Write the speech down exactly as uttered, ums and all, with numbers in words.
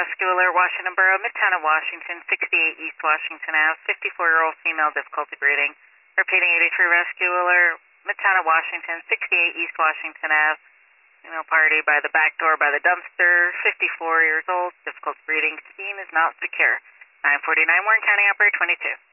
Rescue Alert, Washington Borough, Midtown of Washington, sixty-eight East Washington Avenue, fifty-four-year-old female, difficulty breathing. Repeating, eighty-three Rescue Alert, Midtown of Washington, sixty-eight East Washington Avenue, female party by the back door by the dumpster, fifty-four years old, difficulty breathing, scene is not secure. nine forty-nine Warren County, operator twenty-two.